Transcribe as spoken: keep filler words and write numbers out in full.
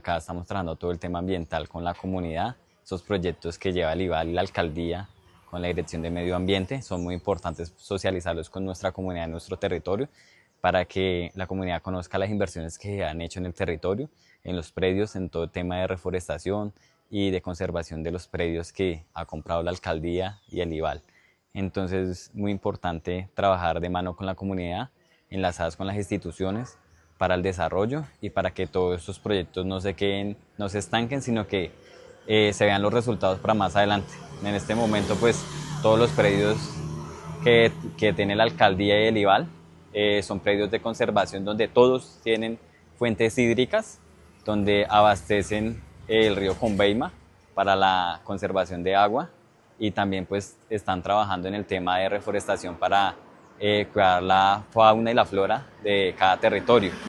Acá estamos trabajando todo el tema ambiental con la comunidad. Esos proyectos que lleva el IVAL y la alcaldía con la Dirección de Medio Ambiente son muy importantes socializarlos con nuestra comunidad en nuestro territorio para que la comunidad conozca las inversiones que han hecho en el territorio, en los predios, en todo el tema de reforestación y de conservación de los predios que ha comprado la alcaldía y el IVAL. Entonces es muy importante trabajar de mano con la comunidad, enlazadas con las instituciones, para el desarrollo y para que todos estos proyectos no se queden, no se estanquen, sino que eh, se vean los resultados para más adelante. En este momento, pues, todos los predios que, que tiene la alcaldía y el IVAL eh, son predios de conservación donde todos tienen fuentes hídricas, donde abastecen el río Conveima para la conservación de agua y también pues están trabajando en el tema de reforestación para eh, cuidar la fauna y la flora de cada territorio.